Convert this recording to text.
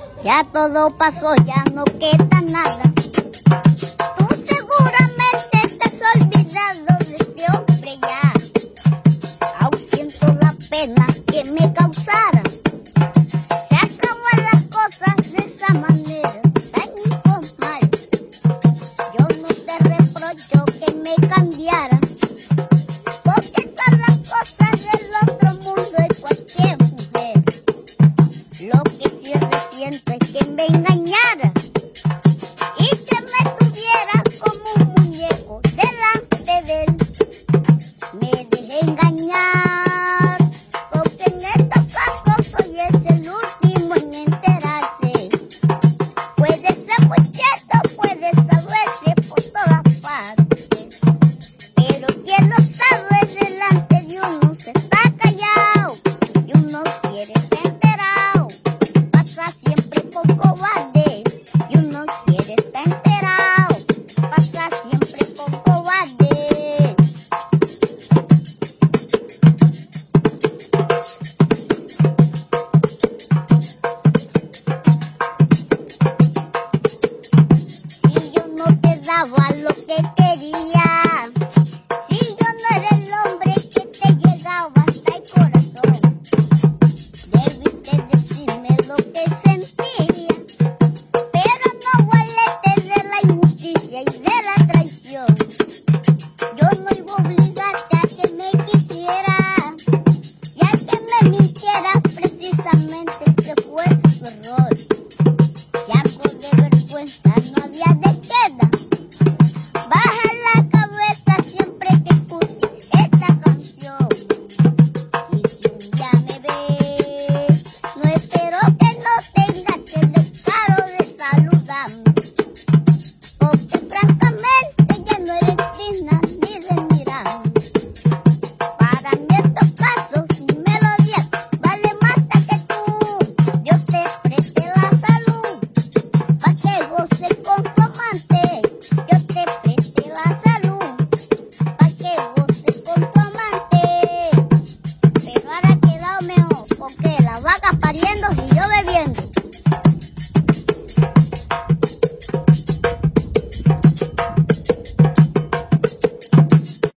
Ya todo pasó, ya no queda nada. Tú seguramente te has olvidado de este hombre ya. Aún siento la pena que me causara. Se acaban las cosas de esa manera, tan informal. Yo no te reprocho que me cambiara, porque son las cosas del otro mundo de cualquier mujer. Lo que sí resiento es que me engañara y que me tuviera como un muñeco delante de él. Me dejé engañar, porque en estos casos soy el último en enterarse. Puede ser muy cierto, puede saberse por todas partes, pero quien lo sabe delante de uno se está callado y uno quiere ser enterado. Pasa siempre por cobarde y uno quiere estar enterado. Pasa siempre por cobarde. Si yo no te daba lo que quería, si yo no era el hombre que te llegaba hasta el corazón, debiste decirme lo que sentía, pero no huelete de la injusticia y de la traición. Yo no iba a obligarte a que me quisieras y a que me mintieras, precisamente ese fue tu error. Si algo de vergüenza no había de queda, baja la cabeza siempre que escuches esta canción. Y si un día me ves, no espero que no tengas el descaro de saludarme, porque francamente ya no eres digna ni de mirarme. Para mí estos casos sin melodía vale más que tú. Dios te preste la salud, pa' que goces con tu amante. Dios te preste la salud, pa' que goces con tu amante. Pero ahora ha quedado mejor, porque la vaca pariendo